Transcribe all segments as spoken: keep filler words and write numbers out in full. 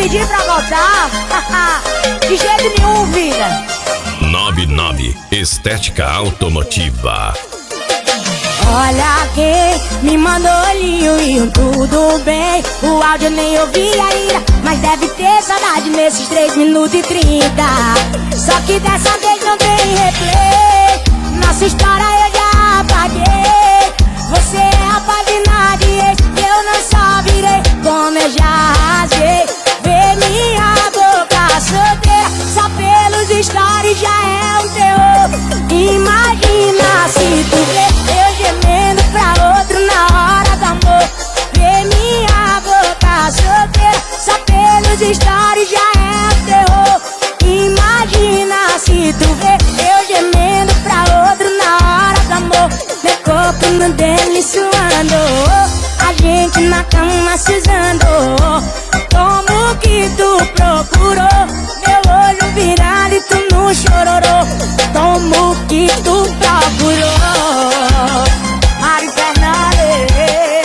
pedir pra voltar? De jeito nenhum, vida. noventa e nove Estética Automotiva. Olha quem me mandou olhinho e um tudo bem. O áudio eu nem ouvi ainda, mas deve ter saudade nesses três minutos e trinta. Só que dessa vez não tem replay. Nossa história eu já apaguei. Você é a página de ex, eu não só virei, como eu já rasguei. Vê minha boca solteira, só pelos stories já é um terror. Imagina se tu vê eu gemendo pra outro na hora do amor. Vê minha boca solteira, só pelos stories já é um terror. Imagina se tu vê eu gemendo pra outro na hora do amor. Meu corpo no dele suando, a gente na cama se usando. Como que tu procurou meu olho virado e tu não chororou? Como que tu procurou? Mari Fernandes.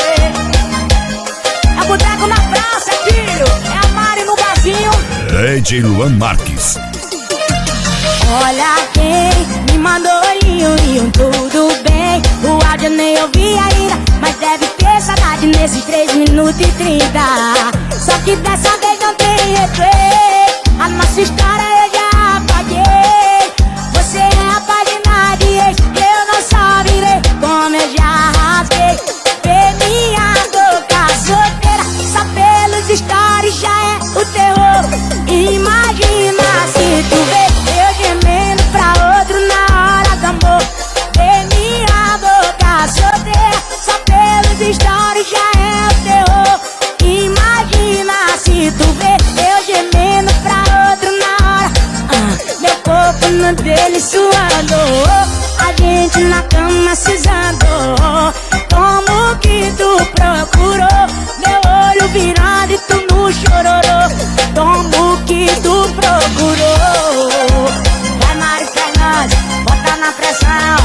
É boteco na praça, filho. É a Mari no barzinho. D J Luan Marques. Olha quem me mandou olhinho e um tudo bem. O áudio eu nem ouvi ainda, mas deve ter saudade nesses três minutos e trinta. Só que dessa vez não tem replay. A nossa história eu já apaguei. Você é a página de ex, eu não só virei, como eu já rasguei. Vê minha boca solteira, só pelos stories já é o terror. Imagina se tu vê eu gemendo pra outro na hora do amor. Vê minha boca solteira, só pelos stories já é o terror. Imagina se tu vê eu gemendo pra outro na hora. ah, Meu corpo no dele suando, a gente na cama se usando. Como que tu procurou meu olho virado e tu não chororou? Como que tu procurou? Vai Mari Fernandes, bota na pressão.